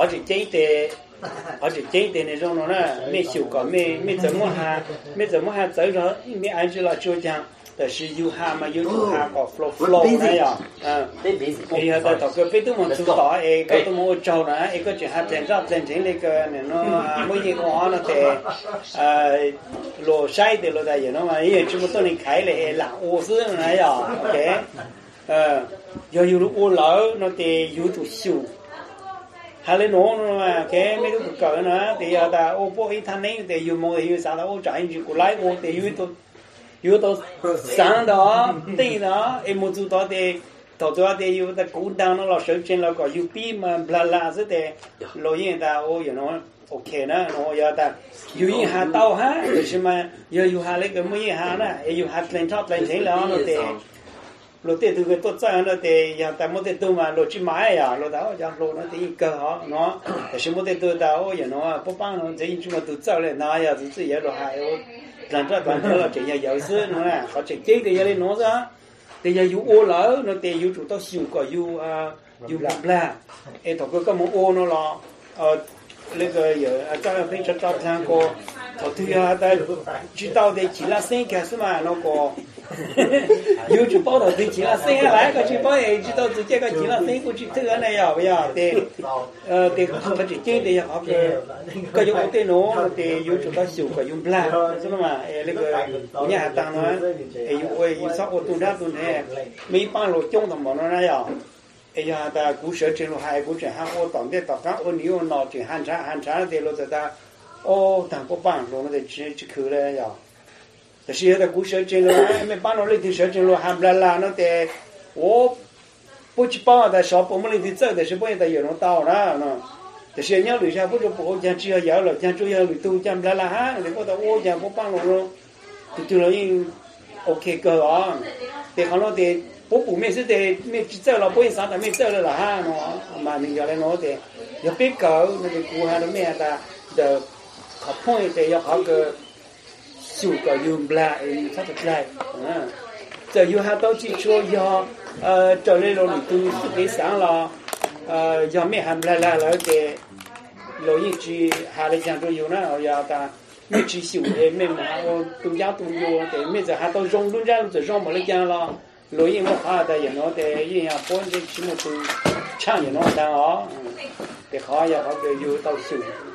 họ chỉ chế để này trong nó là mấy hiệu quả mấy怎么还走了没按住了就讲但是有哈嘛有哈个 flow 那样哎呀在到个被动么知道哎个都么找呢一个就还真正那个那每一个话呢在落晒的落在有那嘛也全部都能开了啦我是那样 OK 要有我老那得有就修hay là nó mà cái mấy cái cỡ nữa thì ta ô bố ít thanh này thì yêu mua thì yêu sao đó ô trái chỉ của lái ô thì yêu tôi sáng đó tí đó em mua chú đó thì thầu cho thì yêu ta cú đăng nó là sở trên là có yêu pi mà bla bla thế thì rồi như ta ô yêu nó ok nữa nó yêu ta yêu như hà tàu ha thì mà yêu hà lấy cái mấy hà đó yêu hà lên top lên thế là nó thì lô tê từ cái tốt trang nó thì nhà ta muốn tê tu mà lô chỉ máy à lô đó cho lô nó thì cơ họ nó để xem muốn tê tu tao giờ nó bố bang nó chỉ chúng mà tu chơi lên nó giờ tự giờ rồi hay làm cho toàn là chỉ nhà giàu xứ nó nè họ chỉ chế cái gì nó ra thì giờ yêu ô lỡ nó thì yêu chủ tao xỉu có yêu làm la em thằng cái món ô nó là lấy cái giờ cho nó phải cho thằng cô thằng thứ hai ta chỉ tao thì chỉ là sinh cái gì mà nó có yêu chủ bao đầu thì chỉ là sinh lại cái chỉ bao ấy chỉ tao chỉ cái chỉ là sinh của chỉ thứ này à bây giờ thì không phải chỉ chơi thì học cái dùng cái nó thì yêu chủ tao xỉu cái dùng bla chứ mà lấy cái nhà tăng nó yêu sao ô tu này mấy bao lô chung thằng bọn nó này à bây giờ ta cú sở trên lô hai cú chuyển hàng ô tổng để tập các ô nhiều nọ chuyển hàng trả thì lô ta ô thằng có bằng lô nó để chỉ khử đây àแต่是他故事真了，没把那里头说真了，还不来啦，那得我不去帮他小部门里头走的是不应该有人到了呢。但是鸟留下不就不讲只要要了，讲主要里头讲不来啦哈，你觉得我讲不帮了咯，就了因 OK 个啊，得看到得不没事得没走了，不因啥的没走了啦哈，喏，嘛你要来喏得要别搞，那个顾下都没的，的考point得要考个。chủ có dùng lại phát thực lại giờ dùng hai tao chỉ cho do trở lên rồi từ cái sáng là do mấy hàng là cái lối như chỉ hai cái dạng tôi dùng nó giờ ta mấy chỉ sử để mấy mà tung giá tung vô để mấy giờ hai tao rong luôn ra rồi rong một cái dạng là lối như một hai ta nó để như là bốn cái chỉ một từ trang như nó đang ở để khó giờ họ để dùng tao sử